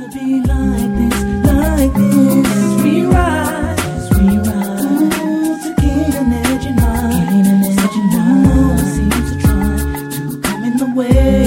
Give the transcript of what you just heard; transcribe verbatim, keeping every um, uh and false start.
to be like this, like this. As we rise, as we rise, ooh, to gain an edge in mind. Gain an edge in mind. Someone seems to try to come in the way.